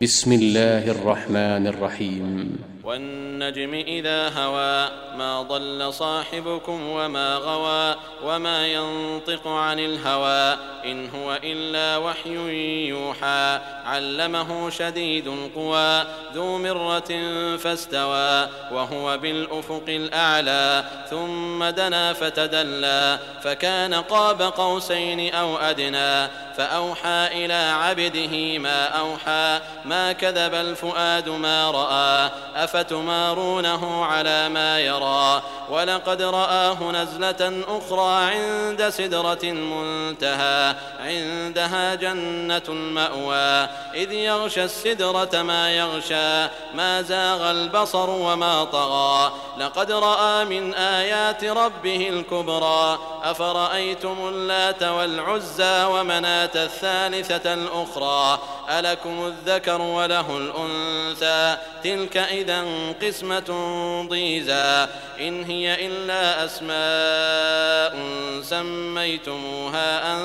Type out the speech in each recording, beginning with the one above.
بسم الله الرحمن الرحيم. والنجم إذا هوى ما ضل صاحبكم وما غوى وما ينطق عن الهوى إن هو إلا وحي يوحى علمه شديد القوى ذو مرة فاستوى وهو بالأفق الأعلى ثم دنا فتدلى فكان قاب قوسين أو أدنى فأوحى إلى عبده ما أوحى ما كذب الفؤاد ما رأى أفتمارونه على ما يرى ولقد رآه نزلة أخرى عند سدرة منتهى عندها جنة المأوى إذ يغشى السدرة ما يغشى ما زاغ البصر وما طغى لقد رأى من آيات ربه الكبرى أفرأيتم اللات والعزى ومناة الثالثة الأخرى ألكم الذكر وله الأنثى تلك إذا قسمة ضيزى إن هي إلا أسماء سميتموها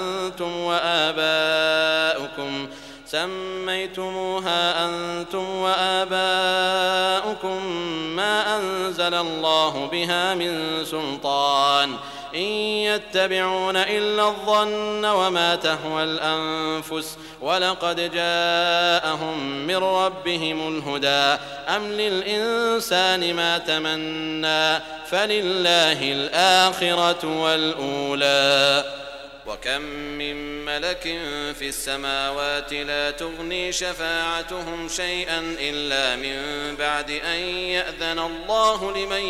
أنتم وآباؤكم ما أنزل الله بها من سلطان إن يتبعون إلا الظن وما تهوى الأنفس ولقد جاءهم من ربهم الهدى أم للإنسان ما تمنى فلله الآخرة والأولى وكم من ملك في السماوات لا تغني شفاعتهم شيئا إلا من بعد أن يأذن الله لمن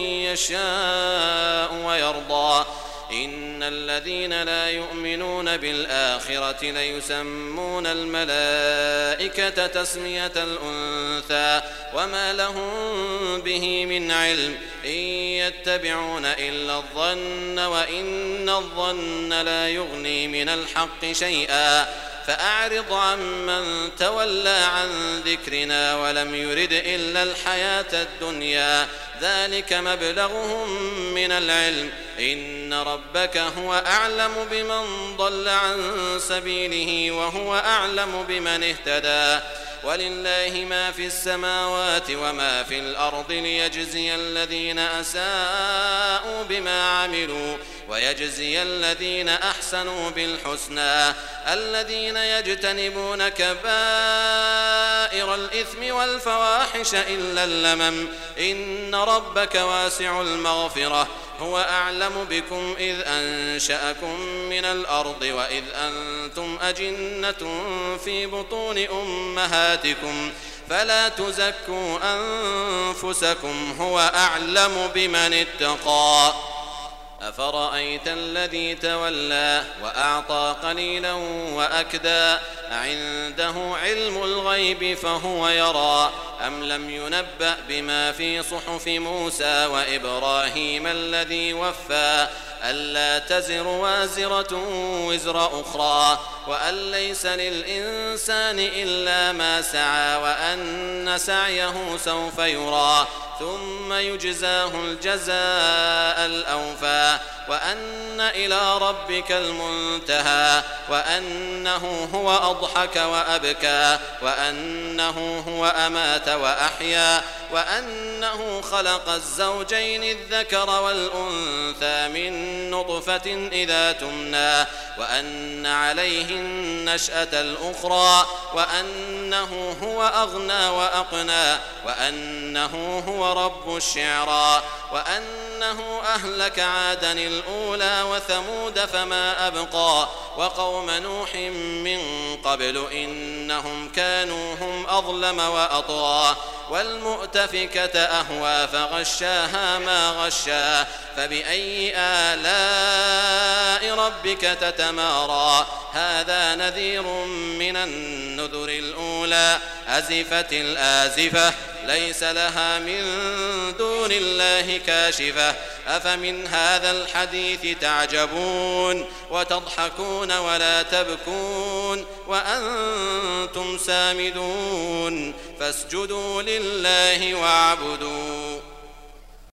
يشاء ويرضى إن الذين لا يؤمنون بالآخرة ليسمون الملائكة تسمية الأنثى وما لهم به من علم إن يتبعون إلا الظن وإن الظن لا يغني من الحق شيئا فأعرض عمن تولى عن ذكرنا ولم يرد إلا الحياة الدنيا ذلك مبلغهم من العلم إن ربك هو أعلم بمن ضل عن سبيله وهو أعلم بمن اهتدى ولله ما في السماوات وما في الأرض ليجزي الذين أساءوا بما عملوا ويجزي الذين أحسنوا بالحسنى الذين يجتنبون كبائر الإثم والفواحش إلا اللمم إن ربك واسع المغفرة هو أعلم بكم إذ أنشأكم من الأرض وإذ أنتم أجنة في بطون أمهاتكم فلا تزكوا أنفسكم هو أعلم بمن اتقى أفرأيت الذي تولى وأعطى قليلا وأكدى عنده علم الغيب فهو يرى أم لم ينبأ بما في صحف موسى وإبراهيم الذي وفى ألا تزر وازرة وزر أخرى وأن ليس للإنسان إلا ما سعى وأن سعيه سوف يرى ثم يجزاه الجزاء الأوفى وأن إلى ربك المنتهى وأنه هو أضحك وأبكى وأنه هو أمات وأحيا وأنه خلق الزوجين الذكر والأنثى من نطفة إذا تمنى وأن عليه النشأة الأخرى وأنه هو أغنى وأقنى وأنه هو رب الشعرى وأنه أهلك عادا الأولى وثمود فما أبقى وقوم نوح من قبل إنهم كانوا هم أظلم وأطغى والمؤتفكة أهوى فغشاها ما غشا فبأي آلاء ربك تتمارى هذا نذير من النذر الأولى أزفت الآزفة ليس لها من دون الله كاشفة أفمن هذا الحديث تعجبون وتضحكون ولا تبكون وأنتم سامدون فاسجدوا لله واعبدوا